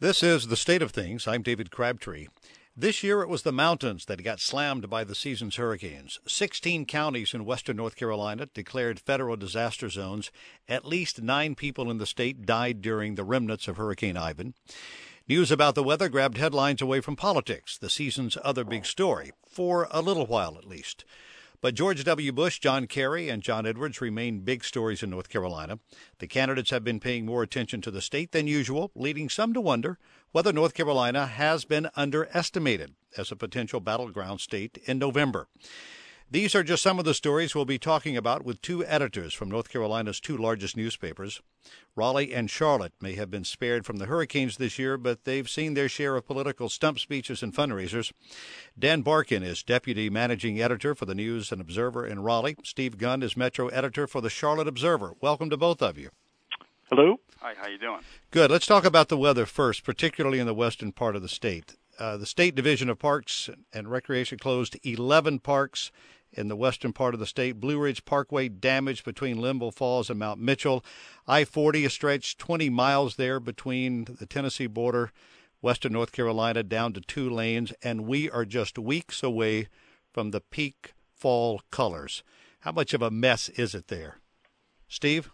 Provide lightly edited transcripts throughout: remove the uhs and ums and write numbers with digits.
This is The State of Things. I'm David Crabtree. This year it was the mountains that got slammed by the season's hurricanes. 16 counties in western North Carolina declared federal disaster zones. At least 9 people in the state died during the remnants of Hurricane Ivan. News about the weather grabbed headlines away from politics, the season's other big story, for a little while at least. But George W. Bush, John Kerry, and John Edwards remain big stories in North Carolina. The candidates have been paying more attention to the state than usual, leading some to wonder whether North Carolina has been underestimated as a potential battleground state in November. These are just some of the stories we'll be talking about with 2 editors from North Carolina's 2 largest newspapers. Raleigh and Charlotte may have been spared from the hurricanes this year, but they've seen their share of political stump speeches and fundraisers. Dan Barkin is deputy managing editor for the News and Observer in Raleigh. Steve Gunn is metro editor for the Charlotte Observer. Welcome to both of you. Hello. Hi, how you doing? Good. Let's talk about the weather first, particularly in the western part of the state. The State Division of Parks and Recreation closed 11 parks in the western part of the state. Blue Ridge Parkway damaged between Linville Falls and Mount Mitchell. I-40 is stretched 20 miles there between the Tennessee border, western North Carolina, down to 2 lanes, and we are just weeks away from the peak fall colors. How much of a mess is it there? Steve?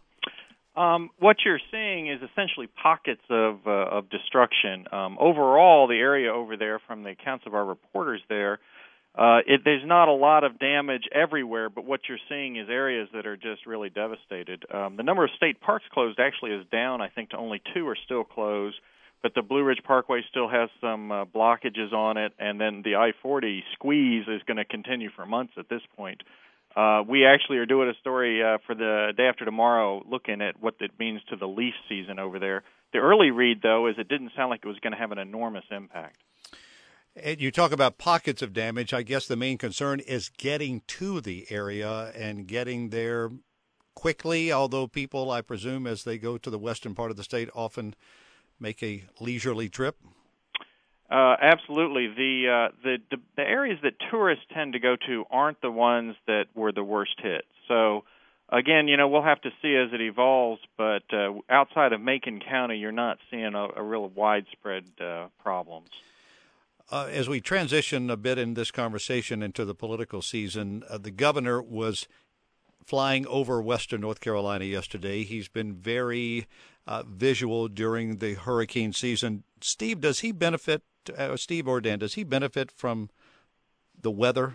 What you're seeing is essentially pockets of destruction. Overall, the area over there, from the accounts of our reporters there, there's not a lot of damage everywhere, but what you're seeing is areas that are just really devastated. The number of state parks closed actually is down, I think, to only 2 are still closed, but the Blue Ridge Parkway still has some blockages on it, and then the I-40 squeeze is going to continue for months at this point. We actually are doing a story for the day after tomorrow looking at what it means to the leaf season over there. The early read, though, is it didn't sound like it was going to have an enormous impact. And you talk about pockets of damage. I guess the main concern is getting to the area and getting there quickly, although people, I presume, as they go to the western part of the state, often make a leisurely trip. Absolutely. The areas that tourists tend to go to aren't the ones that were the worst hit. So, again, we'll have to see as it evolves, but outside of Macon County, you're not seeing a real widespread problems. As we transition a bit in this conversation into the political season, the governor was flying over western North Carolina yesterday. He's been very visual during the hurricane season. Steve, does he benefit, Steve or Dan, does he benefit from the weather?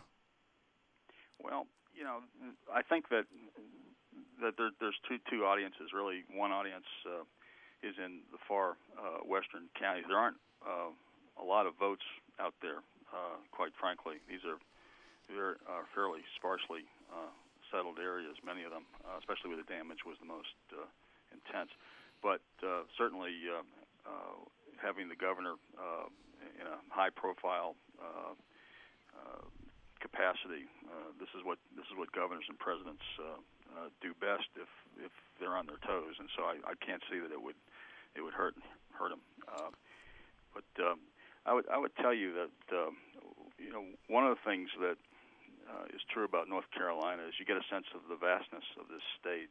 Well, I think that there's two audiences, really. One audience is in the far western counties. There aren't a lot of votes out there, quite frankly. These are fairly sparsely settled areas, many of them, especially where the damage was the most intense. But certainly having the governor in a high-profile capacity, this is what governors and presidents do best if they're on their toes, and so I can't see that it would hurt them. But I would tell you that one of the things that is true about North Carolina is you get a sense of the vastness of this state.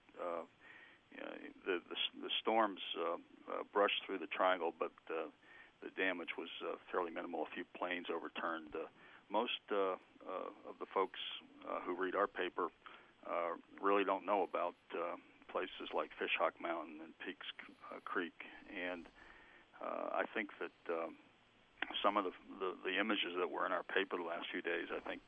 The storms brushed through the triangle, but the damage was fairly minimal. A few planes overturned. Most of the folks who read our paper really don't know about places like Fishhawk Mountain and Peaks Creek, and I think that some of the images that were in our paper the last few days, I think,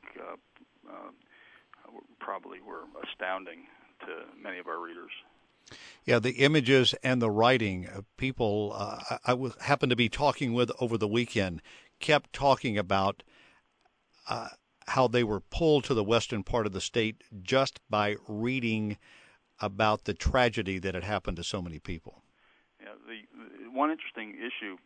probably were astounding to many of our readers. Yeah, the images and the writing. People happened to be talking with over the weekend kept talking about how they were pulled to the western part of the state just by reading about the tragedy that had happened to so many people. Yeah, the one interesting issue,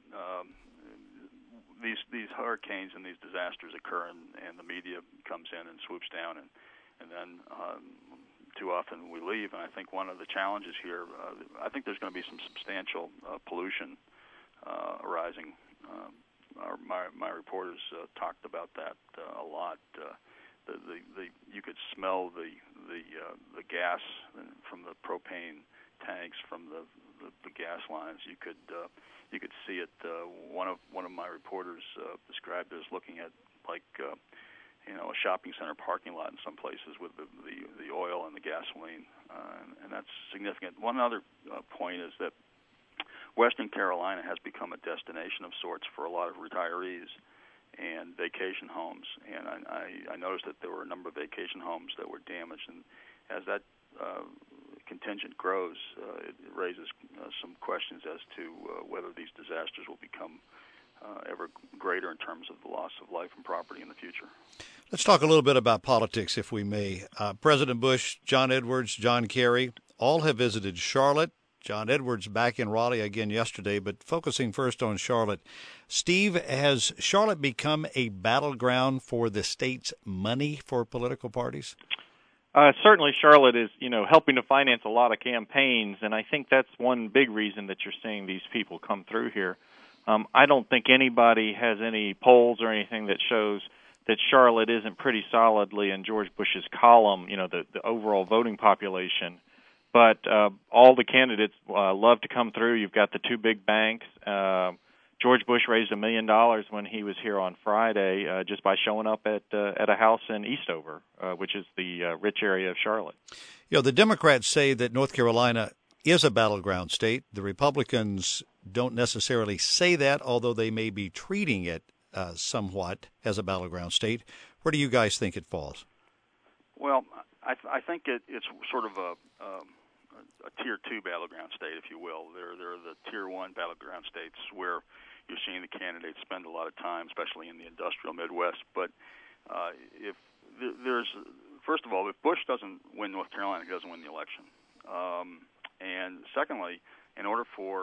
these hurricanes and these disasters occur, and the media comes in and swoops down, and then too often we leave. And I think one of the challenges here, I think there's going to be some substantial pollution arising. My reporters talked about that a lot. You could smell the gas from the propane tanks, from the the gas lines. You could see it. One of my reporters described it as looking at like a shopping center parking lot in some places with the oil and the gasoline, and that's significant. One other point is that Western Carolina has become a destination of sorts for a lot of retirees and vacation homes, and I noticed that there were a number of vacation homes that were damaged, and as that contingent grows, it raises some questions as to whether these disasters will become ever greater in terms of the loss of life and property in the future. Let's talk a little bit about politics, if we may. President Bush, John Edwards, John Kerry, all have visited Charlotte. John Edwards back in Raleigh again yesterday, but focusing first on Charlotte. Steve, has Charlotte become a battleground for the state's money for political parties? Certainly Charlotte is, helping to finance a lot of campaigns, and I think that's one big reason that you're seeing these people come through here. I don't think anybody has any polls or anything that shows that Charlotte isn't pretty solidly in George Bush's column, the overall voting population. But all the candidates love to come through. You've got the two big banks. George Bush raised $1 million when he was here on Friday just by showing up at a house in Eastover, which is the rich area of Charlotte. The Democrats say that North Carolina is a battleground state. The Republicans don't necessarily say that, although they may be treating it somewhat as a battleground state. Where do you guys think it falls? Well, I think it's sort of a Tier 2 battleground state, if you will. They're the Tier 1 battleground states where you're seeing the candidates spend a lot of time, especially in the industrial Midwest. But first of all, if Bush doesn't win North Carolina, he doesn't win the election. And secondly, in order for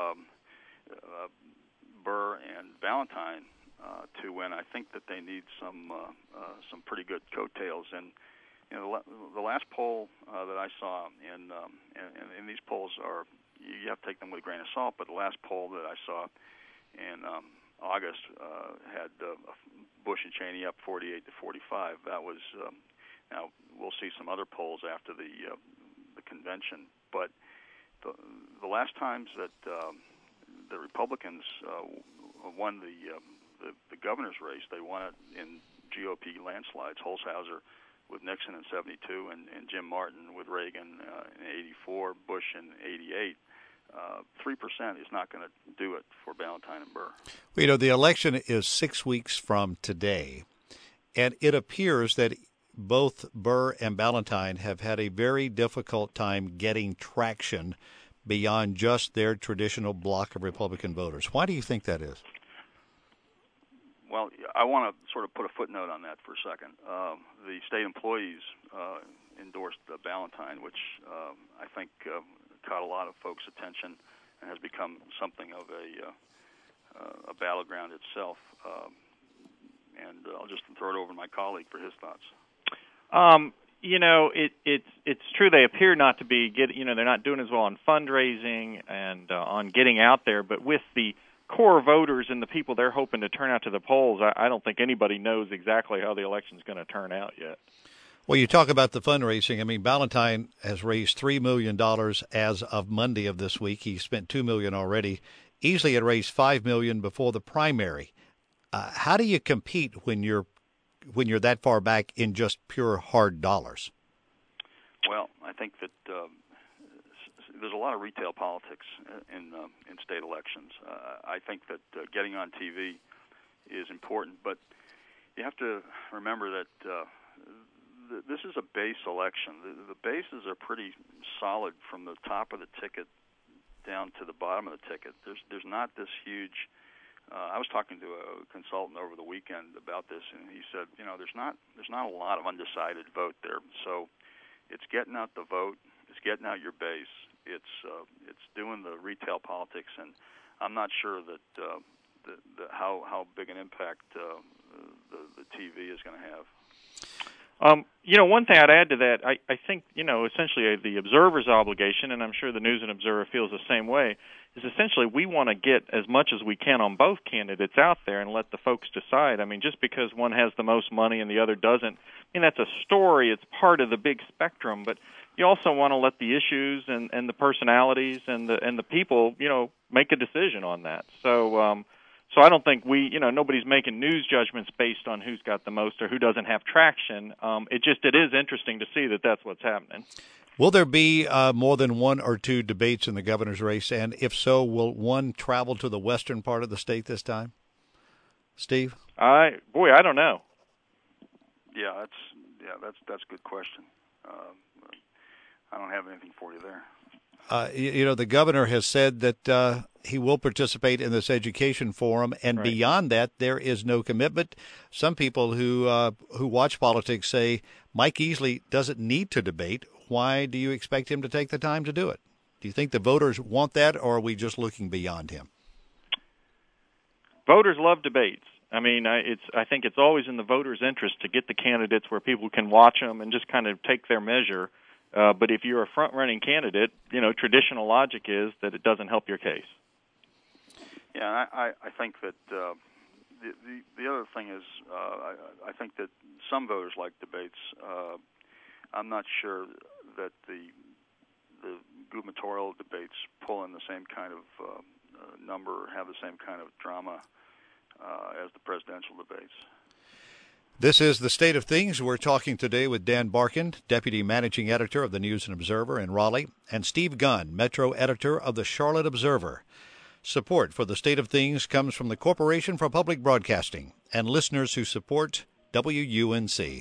Burr and Valentine to win, I think that they need some pretty good coattails. And the last poll that I saw, and these polls are, you have to take them with a grain of salt, but the last poll that I saw in August had Bush and Cheney up 48 to 45. That was now we'll see some other polls after the convention, but the last times that the Republicans won the governor's race, they won it in GOP landslides. Holshouser with Nixon in 72 and Jim Martin with Reagan in 84, Bush in 88. 3% is not going to do it for Valentine and Burr. Well, the election is 6 weeks from today, and it appears that both Burr and Valentine have had a very difficult time getting traction beyond just their traditional block of Republican voters. Why do you think that is? Well, I want to sort of put a footnote on that for a second. The state employees endorsed Valentine, which I think caught a lot of folks' attention and has become something of a battleground itself. And I'll just throw it over to my colleague for his thoughts. It's true they appear not to be they're not doing as well on fundraising and on getting out there, but with the core voters and the people they're hoping to turn out to the polls, I don't think anybody knows exactly how the election's going to turn out yet. Well, you talk about the fundraising. I mean, Valentine has raised $3 million as of Monday of this week. He spent $2 million already. Easily had raised $5 million before the primary. How do you compete when you're that far back in just pure hard dollars? Well, I think that there's a lot of retail politics in state elections. I think that getting on TV is important, but you have to remember that this is a base election. The bases are pretty solid from the top of the ticket down to the bottom of the ticket. There's not this huge. I was talking to a consultant over the weekend about this, and he said, there's not a lot of undecided vote there. So it's getting out the vote, it's getting out your base, it's doing the retail politics, and I'm not sure that how big an impact the TV is going to have. One thing I'd add to that, I think, essentially the observer's obligation, and I'm sure the News and Observer feels the same way, is essentially we want to get as much as we can on both candidates out there and let the folks decide. I mean, just because one has the most money and the other doesn't, that's a story. It's part of the big spectrum. But, you also want to let the issues and the personalities and the people, make a decision on that. So I don't think nobody's making news judgments based on who's got the most or who doesn't have traction. It is interesting to see that that's what's happening. Will there be more than one or two debates in the governor's race? And if so, will one travel to the western part of the state this time? Steve? I don't know. That's a good question. I don't have anything for you there. The governor has said that he will participate in this education forum, and beyond that, there is no commitment. Some people who watch politics say Mike Easley doesn't need to debate. Why do you expect him to take the time to do it? Do you think the voters want that, or are we just looking beyond him? Voters love debates. I mean, I think it's always in the voters' interest to get the candidates where people can watch them and just kind of take their measure. But if you're a front-running candidate, traditional logic is that it doesn't help your case. Yeah, I think that the other thing is I think that some voters like debates. I'm not sure that the gubernatorial debates pull in the same kind of number or have the same kind of drama as the presidential debates. This is The State of Things. We're talking today with Dan Barkin, Deputy Managing Editor of the News and Observer in Raleigh, and Steve Gunn, Metro Editor of the Charlotte Observer. Support for The State of Things comes from the Corporation for Public Broadcasting and listeners who support WUNC.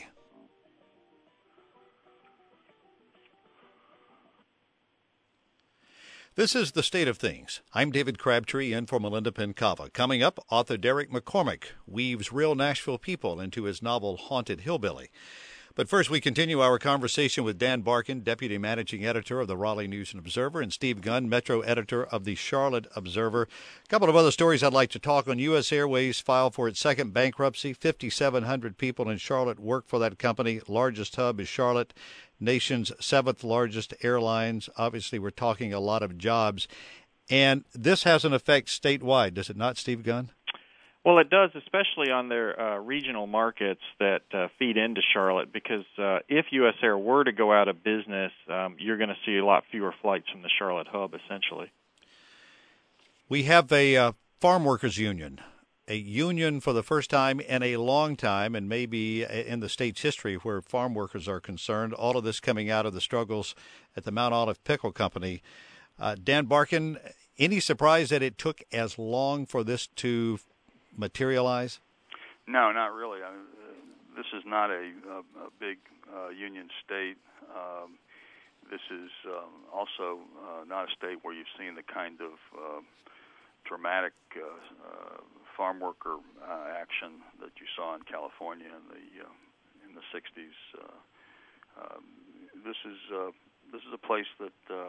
This is The State of Things. I'm David Crabtree in for Melinda Pencava. Coming up, author Derek McCormick weaves real Nashville people into his novel Haunted Hillbilly. But first, we continue our conversation with Dan Barkin, Deputy Managing Editor of the Raleigh News and Observer, and Steve Gunn, Metro Editor of the Charlotte Observer. A couple of other stories I'd like to talk on. U.S. Airways filed for its second bankruptcy. 5,700 people in Charlotte work for that company. Largest hub is Charlotte, nation's seventh largest airlines. Obviously, we're talking a lot of jobs. And this has an effect statewide, does it not, Steve Gunn? Well, it does, especially on their regional markets that feed into Charlotte, because if U.S. Air were to go out of business, you're going to see a lot fewer flights from the Charlotte hub, essentially. We have a farm workers union, a union for the first time in a long time, and maybe in the state's history where farm workers are concerned, all of this coming out of the struggles at the Mount Olive Pickle Company. Dan Barkin, any surprise that it took as long for this to materialize? No, not really. I mean, this is not a big union state. This is also not a state where you've seen the kind of dramatic farm worker action that you saw in California in the 60s. This is a place that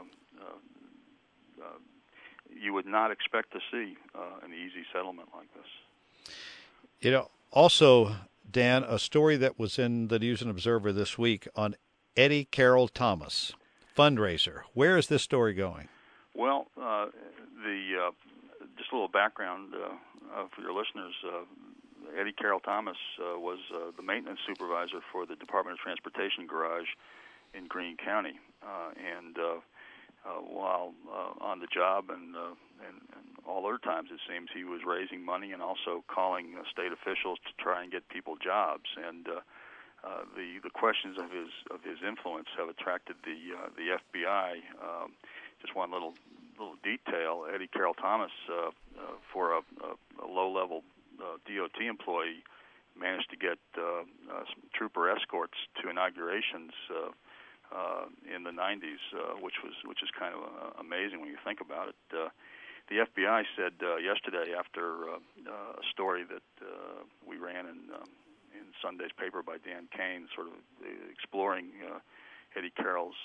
you would not expect to see an easy settlement like this. Also, Dan, a story that was in the News and Observer this week on Eddie Carroll Thomas, fundraiser. Where is this story going? Well, just a little background for your listeners. Eddie Carroll Thomas was the maintenance supervisor for the Department of Transportation garage in Greene County, and while on the job and all other times, it seems, he was raising money and also calling state officials to try and get people jobs. And the questions of his influence have attracted the FBI. Just one little detail: Eddie Carroll Thomas, for a low-level DOT employee, managed to get some trooper escorts to inaugurations in the 90s, which is kind of amazing when you think about it. The FBI said yesterday, after a story that we ran in Sunday's paper by Dan Kane, sort of exploring Eddie Carroll's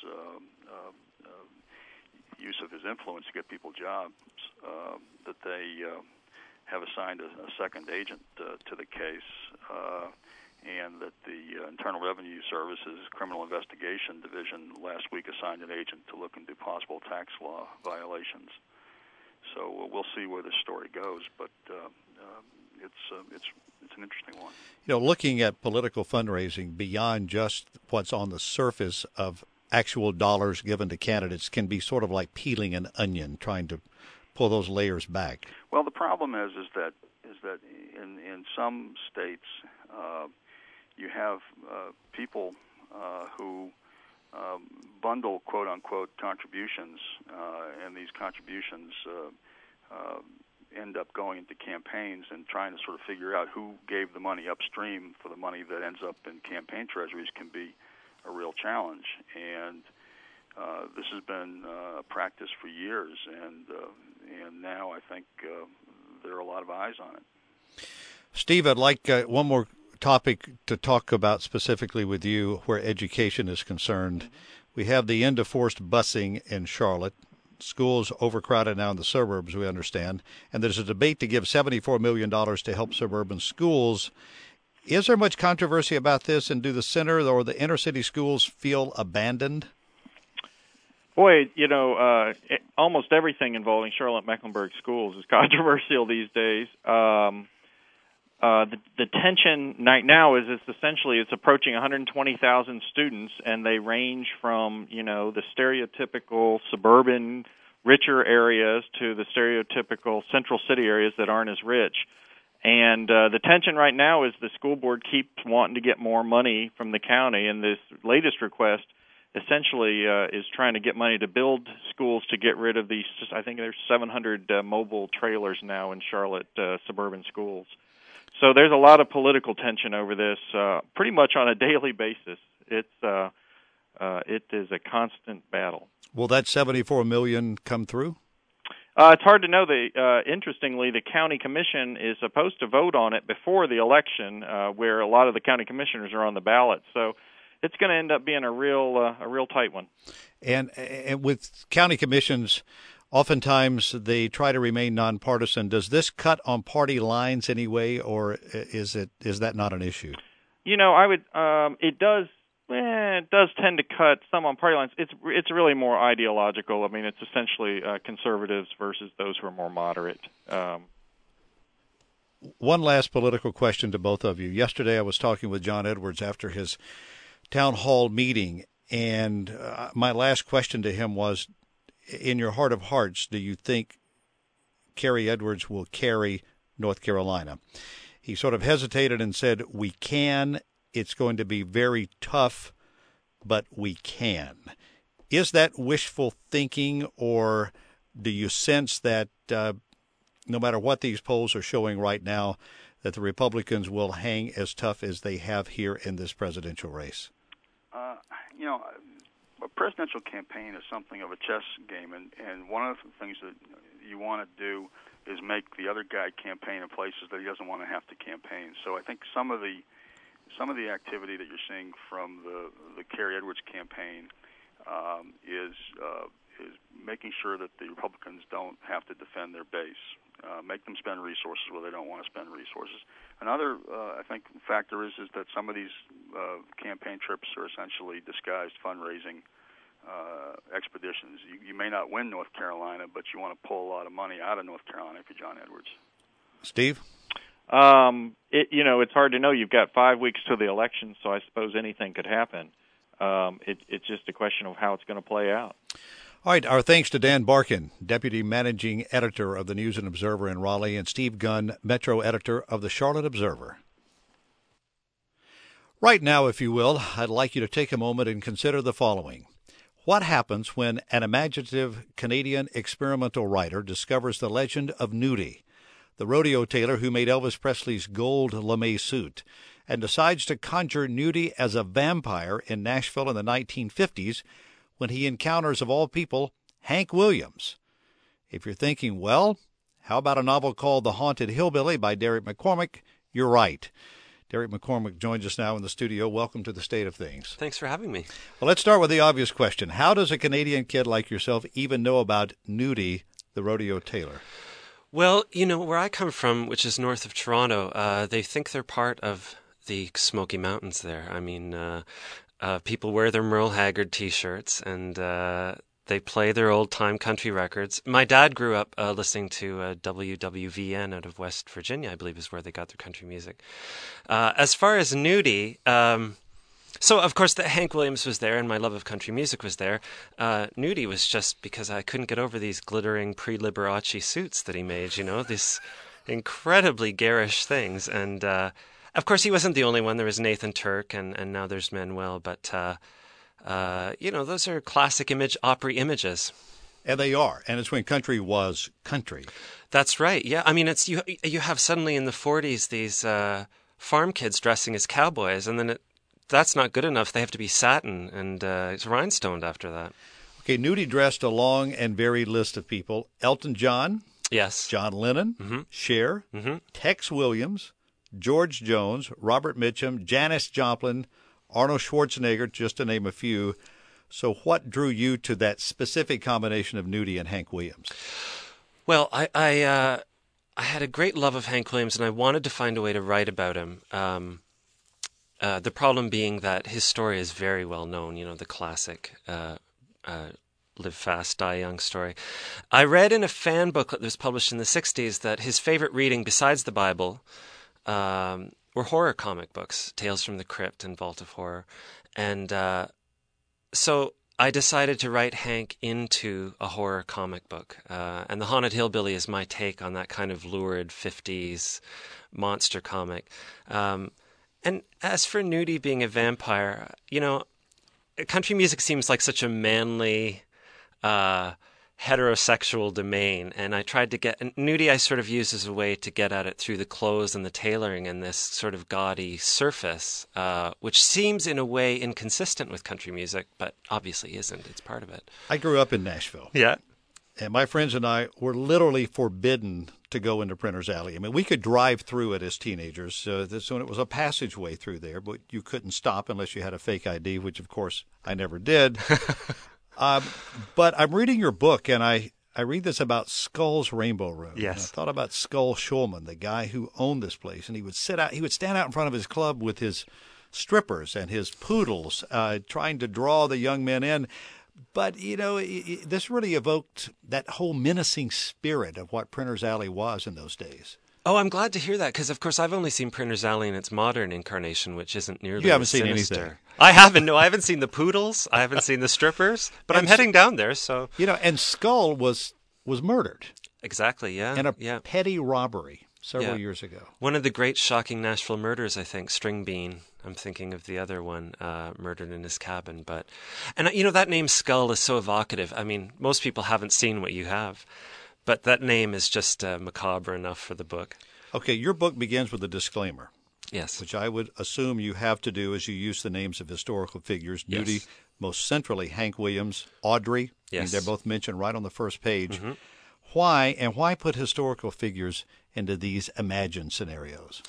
use of his influence to get people jobs, that they have assigned a second agent to the case, and that the Internal Revenue Service's Criminal Investigation Division last week assigned an agent to look into possible tax law violations. So we'll see where this story goes, but it's an interesting one. Looking at political fundraising beyond just what's on the surface of actual dollars given to candidates can be sort of like peeling an onion, trying to pull those layers back. Well, the problem is that in some states you have people who bundle quote unquote contributions, and these contributions end up going into campaigns, and trying to sort of figure out who gave the money upstream for the money that ends up in campaign treasuries can be a real challenge. And this has been a practice for years, and now I think there are a lot of eyes on it. Steve, I'd like one more topic to talk about specifically with you where education is concerned. We have the end of forced busing in Charlotte. Schools overcrowded now in the suburbs, we understand. And there's a debate to give $74 million to help suburban schools. Is there much controversy about this, and do the center or the inner city schools feel abandoned? Boy, almost everything involving Charlotte-Mecklenburg schools is controversial these days. The tension right now is it's approaching 120,000 students, and they range from, the stereotypical suburban richer areas to the stereotypical central city areas that aren't as rich. And the tension right now is the school board keeps wanting to get more money from the county, and this latest request essentially is trying to get money to build schools to get rid of these. I think there's 700 mobile trailers now in Charlotte suburban schools. So there's a lot of political tension over this, pretty much on a daily basis. It is a constant battle. Will that $74 million come through? It's hard to know. Interestingly, the county commission is supposed to vote on it before the election, where a lot of the county commissioners are on the ballot. So it's going to end up being a real tight one. And with county commissions, oftentimes they try to remain nonpartisan. Does this cut on party lines anyway, or is that not an issue? It does. It does tend to cut some on party lines. It's really more ideological. I mean, it's essentially conservatives versus those who are more moderate. One last political question to both of you. Yesterday I was talking with John Edwards after his town hall meeting, and my last question to him was, in your heart of hearts, do you think Carrie Edwards will carry North Carolina? He sort of hesitated and said, we can. It's going to be very tough, but we can. Is that wishful thinking, or do you sense that no matter what these polls are showing right now, that the Republicans will hang as tough as they have here in this presidential race? A presidential campaign is something of a chess game, and one of the things that you want to do is make the other guy campaign in places that he doesn't want to have to campaign. So I think some of the activity that you're seeing from the Carrie Edwards campaign is making sure that the Republicans don't have to defend their base, make them spend resources where they don't want to spend resources. Another, I think, factor is that some of these campaign trips are essentially disguised fundraising expeditions. You may not win North Carolina, but you want to pull a lot of money out of North Carolina if you're John Edwards. Steve? It's hard to know. You've got 5 weeks to the election, so I suppose anything could happen. It's just a question of how it's going to play out. All right, our thanks to Dan Barkin, Deputy Managing Editor of the News and Observer in Raleigh, and Steve Gunn, Metro Editor of the Charlotte Observer. Right now, if you will, I'd like you to take a moment and consider the following. What happens when an imaginative Canadian experimental writer discovers the legend of Nudie, the rodeo tailor who made Elvis Presley's gold lame suit, and decides to conjure Nudie as a vampire in Nashville in the 1950s when he encounters, of all people, Hank Williams? If you're thinking, well, how about a novel called The Haunted Hillbilly by Derek McCormick? You're right. Derek McCormick joins us now in the studio. Welcome to The State of Things. Thanks for having me. Well, let's start with the obvious question. How does a Canadian kid like yourself even know about Nudie, the rodeo tailor? Well, where I come from, which is north of Toronto, they think they're part of the Smoky Mountains there. I mean, people wear their Merle Haggard T-shirts, and they play their old-time country records. My dad grew up listening to WWVN out of West Virginia, I believe is where they got their country music. As far as Nudie, So, of course, Hank Williams was there, and my love of country music was there. Nudie was just because I couldn't get over these glittering pre-Liberace suits that he made, these incredibly garish things. And, of course, he wasn't the only one. There was Nathan Turk, and now there's Manuel. But, those are classic Opry images. And they are. And it's when country was country. That's right. Yeah. I mean, it's you have suddenly in the 40s these farm kids dressing as cowboys, and then that's not good enough. They have to be satin and it's rhinestoned after that. Okay, Nudie dressed a long and varied list of people. Elton John. Yes. John Lennon. Cher. Tex Williams. George Jones. Robert Mitchum. Janis Joplin. Arnold Schwarzenegger, just to name a few. So what drew you to that specific combination of Nudie and Hank Williams? Well, I had a great love of Hank Williams, and I wanted to find a way to write about him. The problem being that his story is very well known, the classic Live Fast, Die Young story. I read in a fan booklet that was published in the 60s that his favorite reading, besides the Bible, were horror comic books, Tales from the Crypt and Vault of Horror. And so I decided to write Hank into a horror comic book. And The Haunted Hillbilly is my take on that kind of lurid 50s monster comic. And as for Nudie being a vampire, country music seems like such a manly, heterosexual domain. And I tried to Nudie I sort of used as a way to get at it through the clothes and the tailoring and this sort of gaudy surface, which seems in a way inconsistent with country music, but obviously isn't. It's part of it. I grew up in Nashville. Yeah. And my friends and I were literally forbidden to go into Printer's Alley. I mean, we could drive through it as teenagers. So it was a passageway through there, but you couldn't stop unless you had a fake ID, which, of course, I never did. But I'm reading your book, and I read this about Skull's Rainbow Room. Yes. And I thought about Skull Schulman, the guy who owned this place, and he would stand out in front of his club with his strippers and his poodles, trying to draw the young men in. But, this really evoked that whole menacing spirit of what Printer's Alley was in those days. Oh, I'm glad to hear that, because, of course, I've only seen Printer's Alley in its modern incarnation, which isn't nearly You haven't as seen sinister. anything. I haven't. No, I haven't seen the poodles. I haven't seen the strippers. But I'm heading down there, so... And Skull was murdered. Exactly, yeah. In a petty robbery several years ago. One of the great shocking Nashville murders, I think, String Bean. I'm thinking of the other one, murdered in his cabin. And that name Skull is so evocative. I mean, most people haven't seen what you have. But that name is just macabre enough for the book. Okay, your book begins with a disclaimer. Yes. Which I would assume you have to do as you use the names of historical figures. Yes. Nudie, most centrally Hank Williams, Audrey. Yes. I mean, they're both mentioned right on the first page. Mm-hmm. Why put historical figures into these imagined scenarios?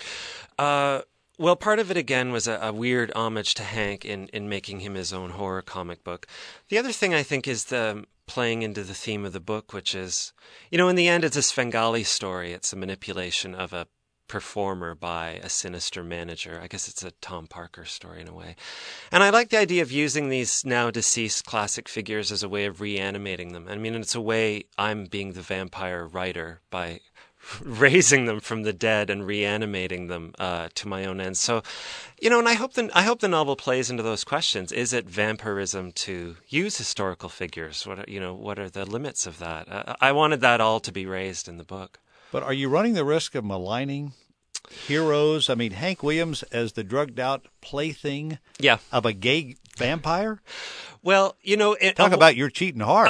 Well, part of it, again, was a weird homage to Hank in making him his own horror comic book. The other thing, I think, is the playing into the theme of the book, which is, in the end, it's a Svengali story. It's a manipulation of a performer by a sinister manager. I guess it's a Tom Parker story in a way. And I like the idea of using these now deceased classic figures as a way of reanimating them. I mean, it's a way I'm being the vampire writer by raising them from the dead and reanimating them to my own ends. So, and I hope the novel plays into those questions. Is it vampirism to use historical figures? What are the limits of that? I wanted that all to be raised in the book. But are you running the risk of maligning heroes? I mean, Hank Williams as the drugged-out plaything of a gay vampire? Well, talk about you're cheating hard.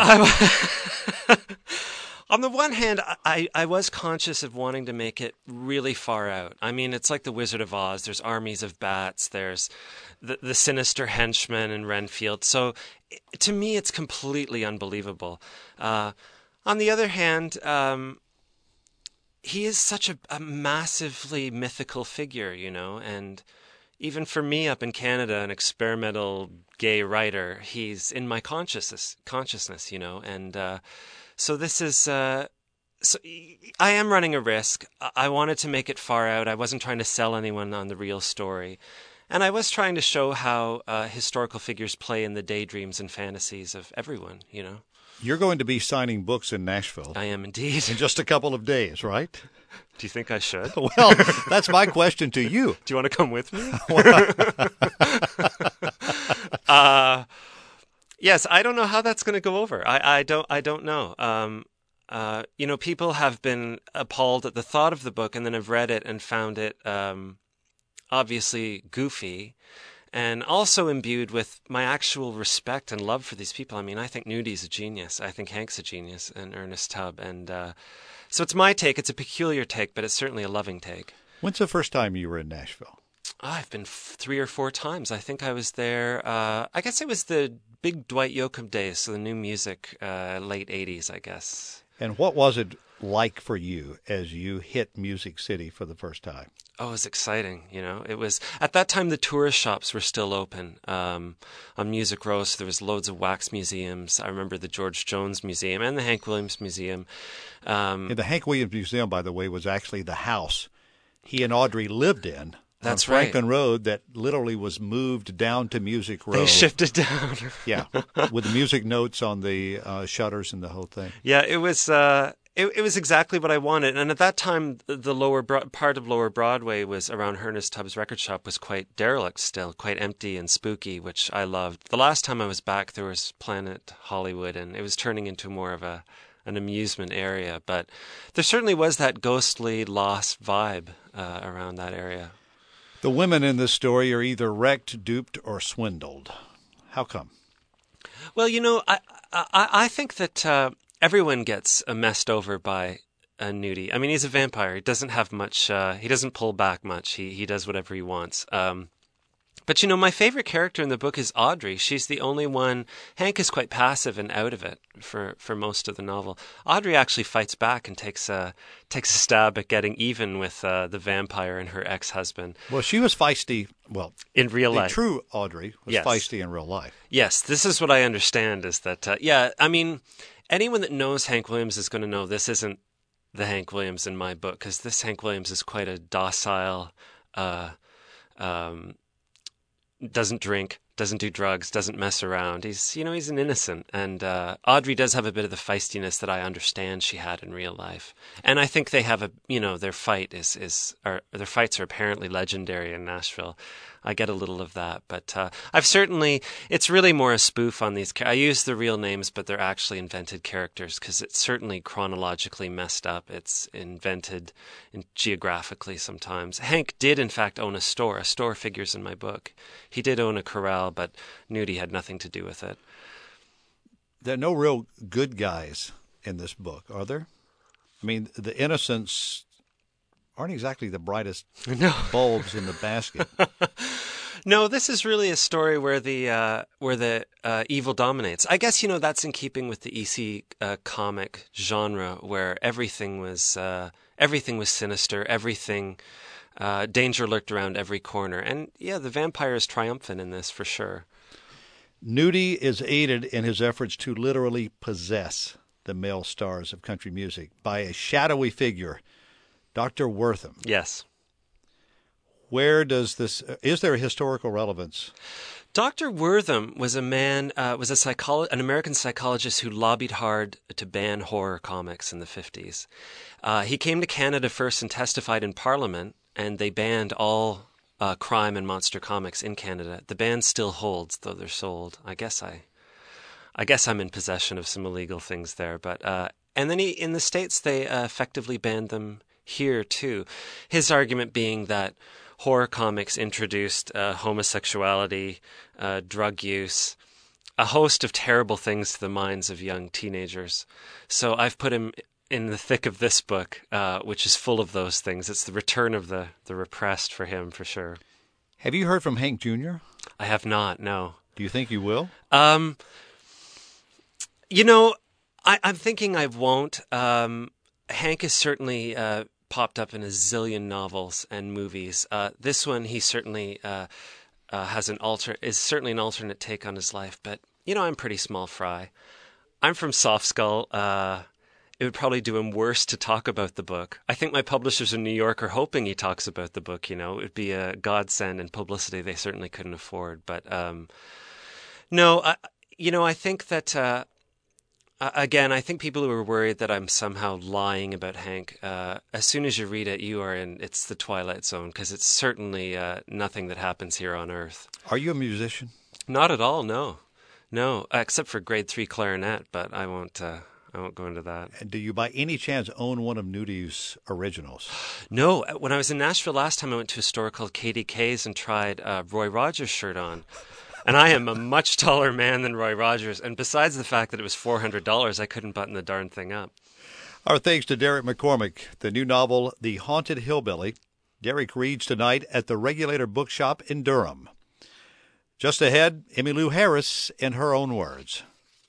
On the one hand, I was conscious of wanting to make it really far out. I mean, it's like the Wizard of Oz. There's armies of bats. There's the sinister henchmen in Renfield. So to me, it's completely unbelievable. On the other hand, he is such a massively mythical figure, and even for me up in Canada, an experimental gay writer, he's in my consciousness, and so this is, so I am running a risk. I wanted to make it far out. I wasn't trying to sell anyone on the real story. And I was trying to show how historical figures play in the daydreams and fantasies of everyone, You're going to be signing books in Nashville. I am indeed. In just a couple of days, right? Do you think I should? Well, that's my question to you. Do you want to come with me? Yes, I don't know how that's going to go over. I don't know. People have been appalled at the thought of the book, and then have read it and found it obviously goofy, and also imbued with my actual respect and love for these people. I mean, I think Nudi's a genius. I think Hank's a genius, and Ernest Tubb. And so it's my take. It's a peculiar take, but it's certainly a loving take. When's the first time you were in Nashville? I've been 3 or 4 times. I think I was there. I guess it was the big Dwight Yoakam days, so the new music, late 80s, I guess. And what was it like for you as you hit Music City for the first time? Oh, it was exciting. It was at that time the tourist shops were still open on Music Row. So there was loads of wax museums. I remember the George Jones Museum and the Hank Williams Museum. The Hank Williams Museum, by the way, was actually the house he and Audrey lived in. That's on Franklin Road, that literally was moved down to Music Row. They shifted down. Yeah, with the music notes on the shutters and the whole thing. Yeah, it was. It was exactly what I wanted. And at that time, the part of Lower Broadway was around Ernest Tubbs' record shop was quite derelict still, quite empty and spooky, which I loved. The last time I was back, there was Planet Hollywood, and it was turning into more of an amusement area. But there certainly was that ghostly, lost vibe around that area. The women in this story are either wrecked, duped, or swindled. How come? Well, I think that everyone gets messed over by Nudi. I mean, he's a vampire. He doesn't have much. He doesn't pull back much. He does whatever he wants. But my favorite character in the book is Audrey. She's the only one. Hank is quite passive and out of it for most of the novel. Audrey actually fights back and takes a stab at getting even with the vampire and her ex-husband. Well, she was feisty. Well, in real life, true Audrey was feisty in real life. Yes, this is what I understand. Is that I mean, anyone that knows Hank Williams is going to know this isn't the Hank Williams in my book, because this Hank Williams is quite a docile. Doesn't drink, doesn't do drugs, doesn't mess around. He's an innocent. And Audrey does have a bit of the feistiness that I understand she had in real life. And I think they have their fight their fights are apparently legendary in Nashville. I get a little of that, but it's really more a spoof on these. I use the real names, but they're actually invented characters, because it's certainly chronologically messed up. It's invented geographically sometimes. Hank did, in fact, own a store. A store figures in my book. He did own a corral, but Nudi had nothing to do with it. There are no real good guys in this book, are there? I mean, the innocents aren't exactly the brightest bulbs in the basket. No, this is really a story where the evil dominates. I guess that's in keeping with the EC comic genre, where everything was sinister, everything danger lurked around every corner, and the vampire is triumphant in this for sure. Nudi is aided in his efforts to literally possess the male stars of country music by a shadowy figure, Dr. Wortham. Yes. Where does this? Is there a historical relevance? Dr. Wortham was an American psychologist who lobbied hard to ban horror comics in the 50s. He came to Canada first and testified in Parliament, and they banned all crime and monster comics in Canada. The ban still holds, though they're sold. I guess I'm in possession of some illegal things there, but and then in the States they effectively banned them here too. His argument being that horror comics introduced homosexuality, drug use, a host of terrible things to the minds of young teenagers. So I've put him in the thick of this book, which is full of those things. It's the return of the repressed for him, for sure. Have you heard from Hank Jr.? I have not, no. Do you think you will? I'm thinking I won't. Hank is certainly popped up in a zillion novels and movies. This one, he certainly is certainly an alternate take on his life. But I'm pretty small fry. I'm from Soft Skull. It would probably do him worse to talk about the book. I think my publishers in New York are hoping he talks about the book. It would be a godsend and publicity they certainly couldn't afford. But no, I think that. Again, I think people who are worried that I'm somehow lying about Hank, as soon as you read it, it's the Twilight Zone, because it's certainly nothing that happens here on Earth. Are you a musician? Not at all, no. No, except for grade 3 clarinet, but I won't go into that. And do you by any chance own one of Nudi's originals? No, when I was in Nashville last time, I went to a store called KDK's and tried Roy Rogers' shirt on. And I am a much taller man than Roy Rogers. And besides the fact that it was $400, I couldn't button the darn thing up. Our thanks to Derek McCormick. The new novel, The Haunted Hillbilly. Derek reads tonight at the Regulator Bookshop in Durham. Just ahead, Emmylou Harris in her own words.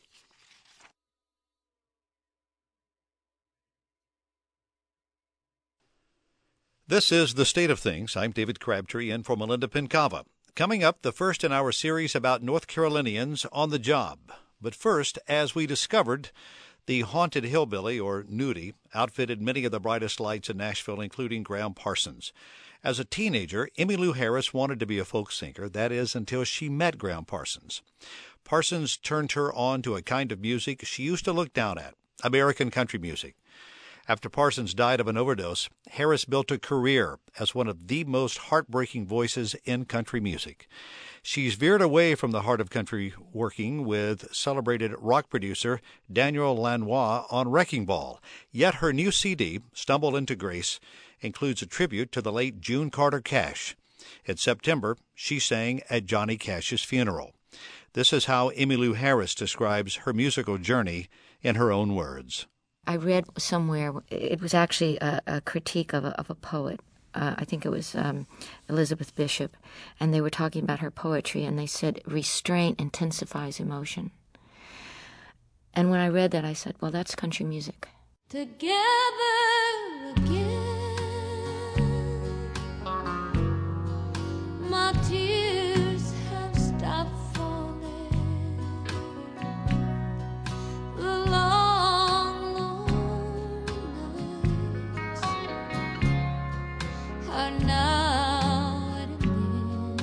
This is The State of Things. I'm David Crabtree in for Melinda Pincava. Coming up, the first in our series about North Carolinians on the job. But first, as we discovered, the Haunted Hillbilly, or Nudie, outfitted many of the brightest lights in Nashville, including Graham Parsons. As a teenager, Emmylou Harris wanted to be a folk singer, that is, until she met Graham Parsons. Parsons turned her on to a kind of music she used to look down at, American country music. After Parsons died of an overdose, Harris built a career as one of the most heartbreaking voices in country music. She's veered away from the heart of country, working with celebrated rock producer Daniel Lanois on Wrecking Ball. Yet her new CD, Stumble into Grace, includes a tribute to the late June Carter Cash. In September, she sang at Johnny Cash's funeral. This is how Emmylou Harris describes her musical journey in her own words. I read somewhere, it was actually a critique of a poet. I think it was Elizabeth Bishop, and they were talking about her poetry, and they said, restraint intensifies emotion. And when I read that, I said, well, that's country music. Together again, my tears have stopped falling. The long, long nights are now at an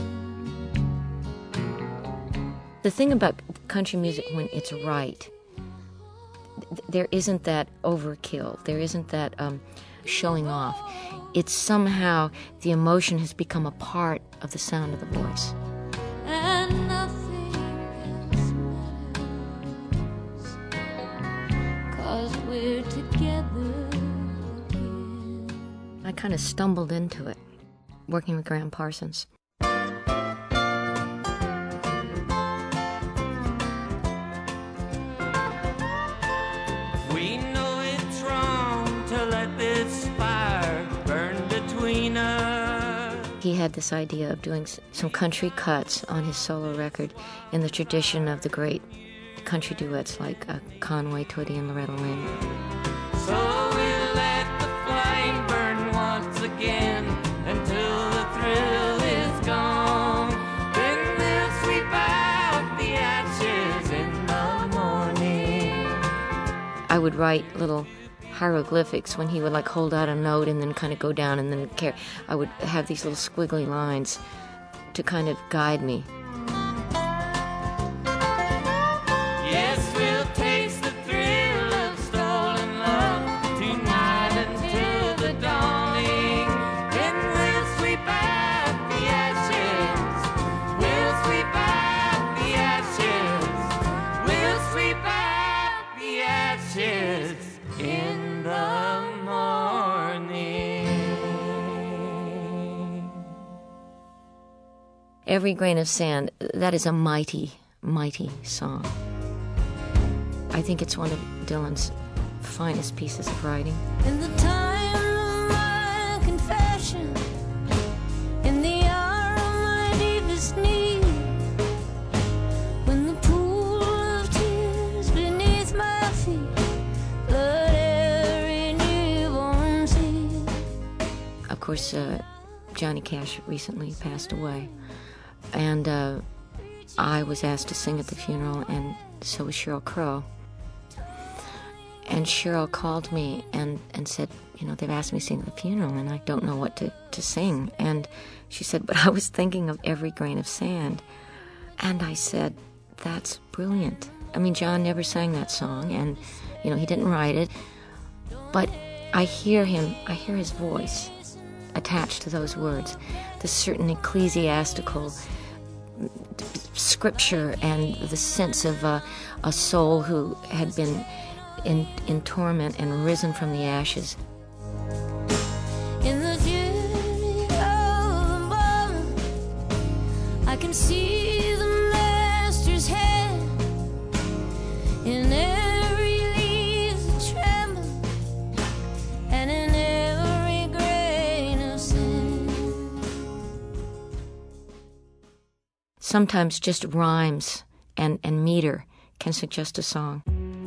end. The thing about country music when it's right, there isn't that overkill. There isn't that showing off. It's somehow the emotion has become a part of the sound of the voice. And nothing else matters, 'cause we're together again. I kind of stumbled into it, working with Graham Parsons. We know it's wrong to let this fire burn between us. He had this idea of doing some country cuts on his solo record in the tradition of the great country duets like Conway Twitty and Loretta Lynn. So we'll let the flame burn once again until the thrill is gone. Then we'll sweep out the ashes in the morning. I would write little hieroglyphics when he would like hold out a note and then kind of go down and then carry. I would have these little squiggly lines to kind of guide me. Yes, we'll taste the thrill of stolen love tonight until the dawning. Then we'll sweep out the ashes. We'll sweep out the ashes. We'll sweep out the ashes in the morning. Every Grain of Sand, that is a mighty, mighty song. I think it's one of Dylan's finest pieces of writing. In the time of my confession, in the hour of my deepest need, when the pool of tears beneath my feet flood every newborn seed. Of course, Johnny Cash recently passed away, and I was asked to sing at the funeral, and so was Sheryl Crow. And Sheryl called me and said, you know, they've asked me to sing at the funeral, and I don't know what to sing. And she said, but I was thinking of Every Grain of Sand. And I said, that's brilliant. I mean, John never sang that song, and, you know, he didn't write it. But I hear his voice attached to those words, this certain ecclesiastical scripture and the sense of a soul who had been in torment and risen from the ashes. In the beauty of the moment, I can see the Master's hand in every leaf that trembles and in every grain of sand. Sometimes just rhymes and meter can suggest a song.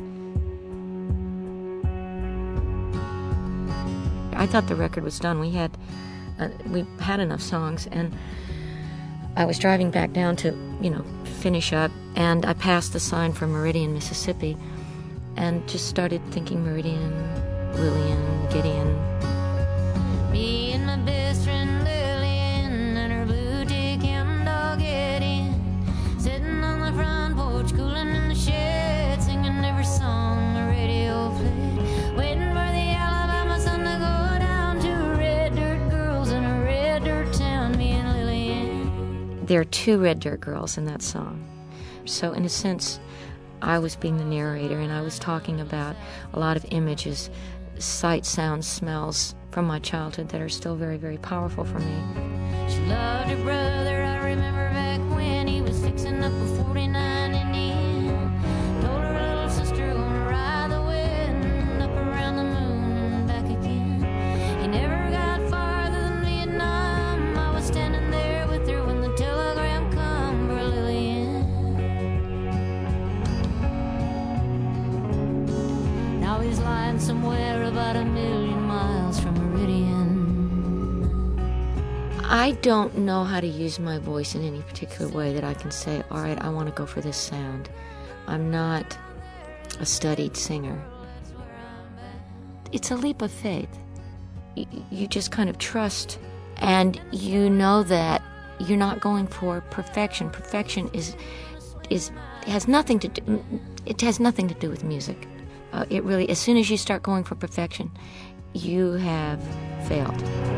I thought the record was done. We had enough songs, and I was driving back down to, finish up, and I passed the sign for Meridian, Mississippi, and just started thinking Meridian, Lillian, Gideon. Me and my best friend Lillian and her blue tick hound dog Gideon, sitting on the front porch, cooling in the shed, singing every song the radio played, waiting for the Alabama sun to go down to red dirt girls in a red dirt town. Me and Lillian. There are two Red Dirt Girls in that song. So in a sense, I was being the narrator, and I was talking about a lot of images, sights, sounds, smells from my childhood that are still very, very powerful for me. She loved her brother, I remember back when he was fixing up a 49 Indian. Told her little sister gonna ride the wind up around the moon and back again. He never got farther than Vietnam. I was standing there with her when the telegram come for Lillian. Now he's lying somewhere about 1,000,000 miles from Meridian. I don't know how to use my voice in any particular way that I can say, all right, I want to go for this sound. I'm not a studied singer. It's a leap of faith. You just kind of trust, and you know that you're not going for perfection. Perfection has nothing to do. It has nothing to do with music. It really, as soon as you start going for perfection, you have failed.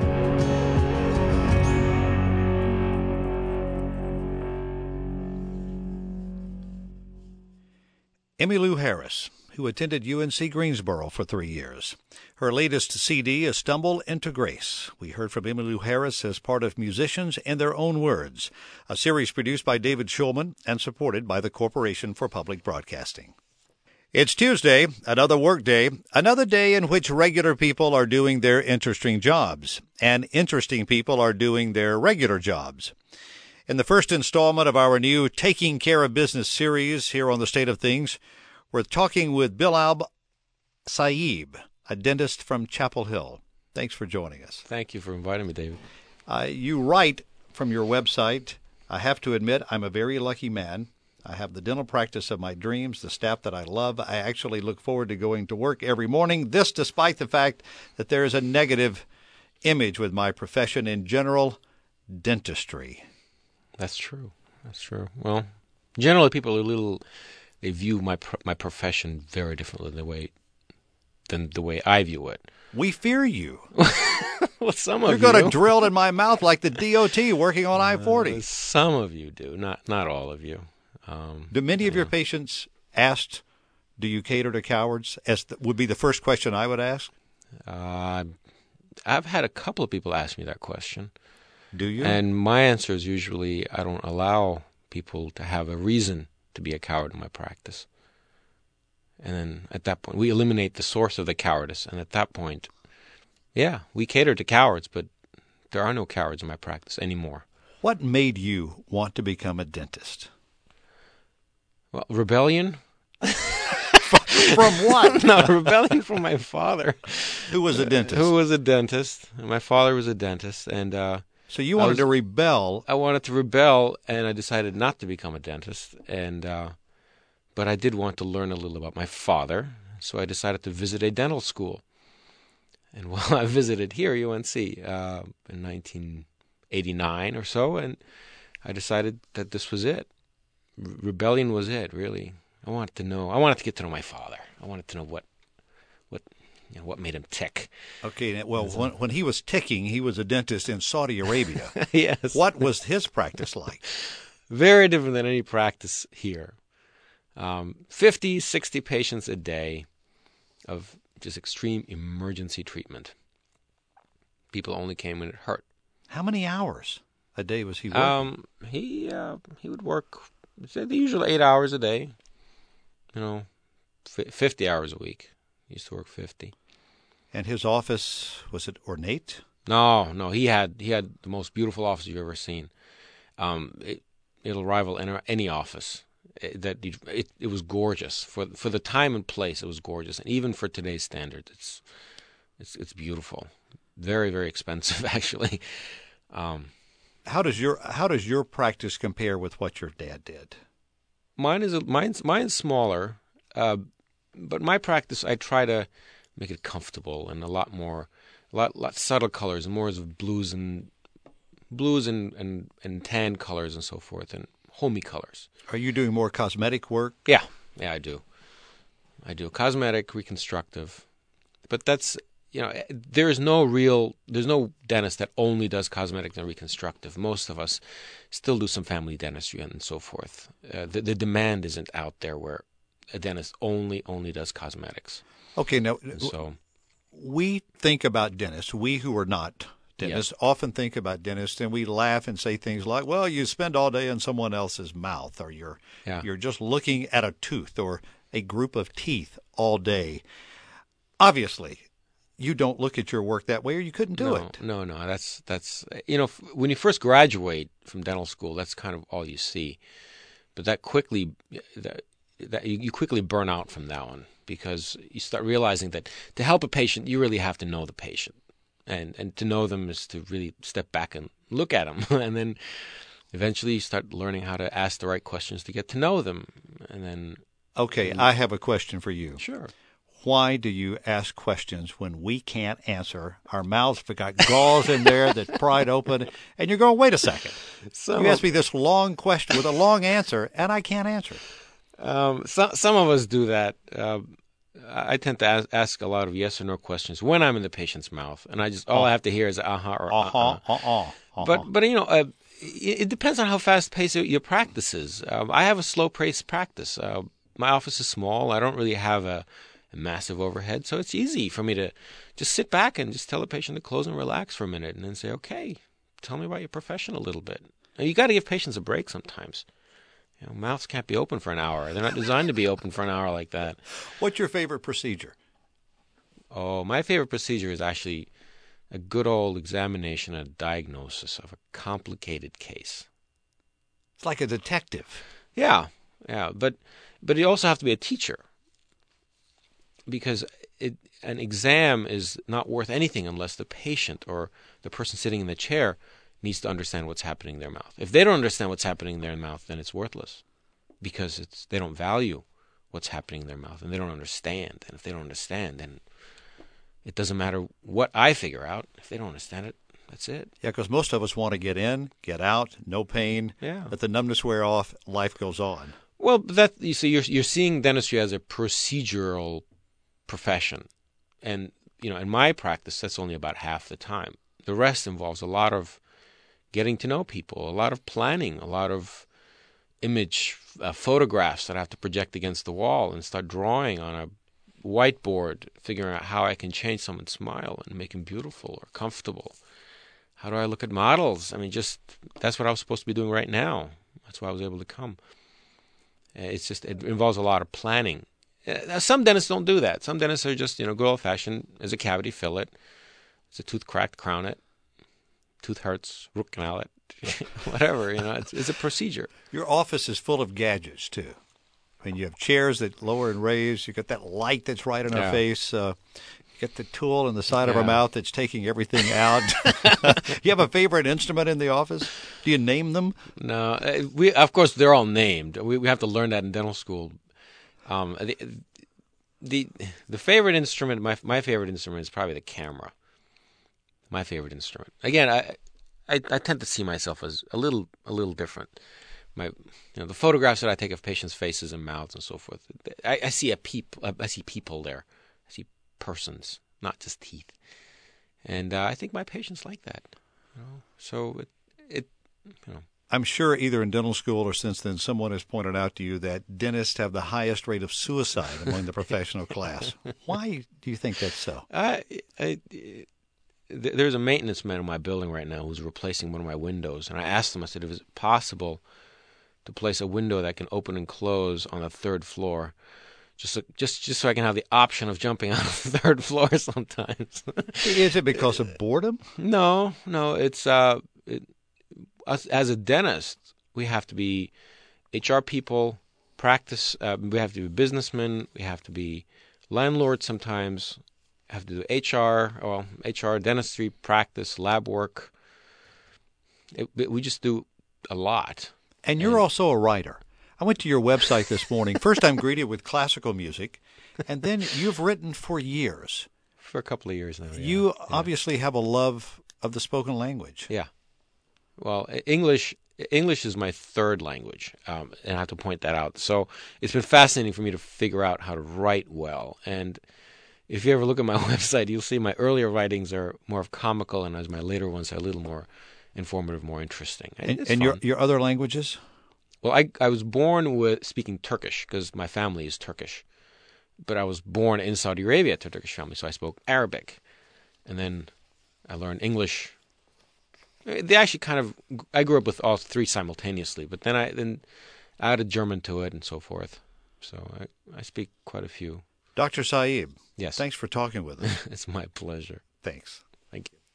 Emmylou Harris, who attended UNC Greensboro for 3 years. Her latest CD is Stumble into Grace. We heard from Emmylou Harris as part of Musicians in Their Own Words, a series produced by David Schulman and supported by the Corporation for Public Broadcasting. It's Tuesday, another work day, another day in which regular people are doing their interesting jobs, and interesting people are doing their regular jobs. In the first installment of our new Taking Care of Business series here on The State of Things, we're talking with Bilal Saib, a dentist from Chapel Hill. Thanks for joining us. Thank you for inviting me, David. You write from your website, I have to admit I'm a very lucky man. I have the dental practice of my dreams, the staff that I love. I actually look forward to going to work every morning, this despite the fact that there is a negative image with my profession in general, dentistry. That's true. That's true. Well, generally people they view my profession very differently than the way I view it. We fear you. Well, some of you. You're going to drill in my mouth like the DOT working on I-40. Some of you do, not all of you. Do many of your patients ask, do you cater to cowards? Would be the first question I would ask. I've had a couple of people ask me that question. Do you? And my answer is usually I don't allow people to have a reason to be a coward in my practice. And then at that point, we eliminate the source of the cowardice. And at that point, yeah, we cater to cowards, but there are no cowards in my practice anymore. What made you want to become a dentist? Well, rebellion. From what? No, rebellion from my father. Who was a dentist? Who was a dentist. My father was a dentist. And so you wanted to rebel. I wanted to rebel, and I decided not to become a dentist. But I did want to learn a little about my father, so I decided to visit a dental school. And while I visited here, UNC, in 1989 or so, and I decided that this was it. Rebellion was it, really. I wanted to get to know my father. I wanted to know what made him tick. Okay, well, when he was ticking, he was a dentist in Saudi Arabia. Yes. What was his practice like? Very different than any practice here. 50, 60 patients a day of just extreme emergency treatment. People only came when it hurt. How many hours a day was he working? He would work, say, the usual 8 hours a day. 50 hours a week. He used to work 50. And his office, was it ornate? No. He had the most beautiful office you've ever seen. It'll rival any office. It was gorgeous for the time and place. It was gorgeous, and even for today's standards, it's beautiful. Very, very expensive, actually. How does your practice compare with what your dad did? Mine's smaller, but my practice, I try to make it comfortable and a lot subtle colors and more of blues and tan colors and so forth, and homey colors. Are you doing more cosmetic work? Yeah, I do. Cosmetic, reconstructive, but that's, there's no dentist that only does cosmetic and reconstructive. Most of us still do some family dentistry and so forth. The demand isn't out there where a dentist only does cosmetics. Okay, now, so we think about dentists, we who are not dentists, often think about dentists, and we laugh and say things like, well, you spend all day in someone else's mouth, or you're just looking at a tooth or a group of teeth all day. Obviously, you don't look at your work that way, or you couldn't do it. No. That's when you first graduate from dental school, that's kind of all you see. But that you quickly burn out from that one, because you start realizing that to help a patient, you really have to know the patient. And to know them is to really step back and look at them. And then eventually you start learning how to ask the right questions to get to know them. And then... Okay, I have a question for you. Sure. Why do you ask questions when we can't answer? Our mouths have got galls in there that pried open, and you're going, wait a second. You asked me this long question with a long answer, and I can't answer it. Some of us do that. I tend to ask a lot of yes or no questions when I'm in the patient's mouth, and I have to hear is or But it depends on how fast paced your practice is. I have a slow paced practice. My office is small. I don't really have a massive overhead, so it's easy for me to just sit back and just tell the patient to close and relax for a minute, and then say, okay, tell me about your profession a little bit. Now, you got to give patients a break sometimes. Mouths can't be open for an hour. They're not designed to be open for an hour like that. What's your favorite procedure? Oh, my favorite procedure is actually a good old examination and diagnosis of a complicated case. It's like a detective. Yeah. But you also have to be a teacher, because an exam is not worth anything unless the patient or the person sitting in the chair needs to understand what's happening in their mouth. If they don't understand what's happening in their mouth, then it's worthless, because they don't value what's happening in their mouth, and they don't understand. And if they don't understand, then it doesn't matter what I figure out. If they don't understand it, that's it. Yeah, because most of us want to get in, get out, no pain, let the numbness wear off, life goes on. Well, you see, you're seeing dentistry as a procedural profession, and in my practice, that's only about half the time. The rest involves a lot of getting to know people, a lot of planning, a lot of image photographs that I have to project against the wall and start drawing on a whiteboard, figuring out how I can change someone's smile and make them beautiful or comfortable. How do I look at models? I mean, that's what I was supposed to be doing right now. That's why I was able to come. It involves a lot of planning. Some dentists don't do that. Some dentists are just, good old-fashioned. There's a cavity, fill it. There's a tooth cracked, crown it. Tooth hurts, root canal it. Whatever, it's a procedure. Your office is full of gadgets, too. I mean, you have chairs that lower and raise. You got that light that's right on our face. You got the tool in the side of our mouth that's taking everything out. You have a favorite instrument in the office? Do you name them? No. Of course, they're all named. We have to learn that in dental school. The favorite instrument, my favorite instrument is probably the camera. My favorite instrument. Again, I tend to see myself as a little different. The photographs that I take of patients' faces and mouths and so forth. I see people there. I see persons, not just teeth. And I think my patients like that. So I'm sure either in dental school or since then, someone has pointed out to you that dentists have the highest rate of suicide among the professional class. Why do you think that's so? There's a maintenance man in my building right now who's replacing one of my windows, and I asked him, I said, if it's possible to place a window that can open and close on the third floor, just so I can have the option of jumping out of the third floor sometimes. Is it because of boredom? No, it's us as a dentist, we have to be HR people, practice. We have to be businessmen. We have to be landlords sometimes. Have to do HR, dentistry, practice, lab work. We just do a lot. And you're also a writer. I went to your website this morning. First, I'm greeted with classical music, and then you've written for years. For a couple of years now. Yeah. You obviously have a love of the spoken language. Yeah. Well, English is my third language, and I have to point that out. So it's been fascinating for me to figure out how to write well. And if you ever look at my website, you'll see my earlier writings are more of comical, and as my later ones are a little more informative, more interesting. And your other languages? Well, I was born with speaking Turkish because my family is Turkish. But I was born in Saudi Arabia to a Turkish family, so I spoke Arabic. And then I learned English. They actually I grew up with all three simultaneously, but then I added German to it and so forth. So I speak quite a few. Dr. Saib, yes. Thanks for talking with us. It's my pleasure. Thanks. Thank you.